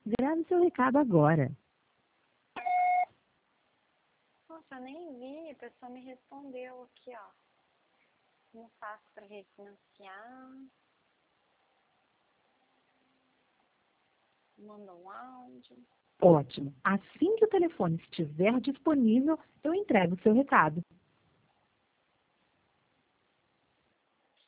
Grave seu recado agora. Nossa, eu nem vi, a pessoa me respondeu aqui, ó. Como faço para refinanciar? Manda um áudio. Ótimo. Assim que o telefone estiver disponível, eu entrego o seu recado.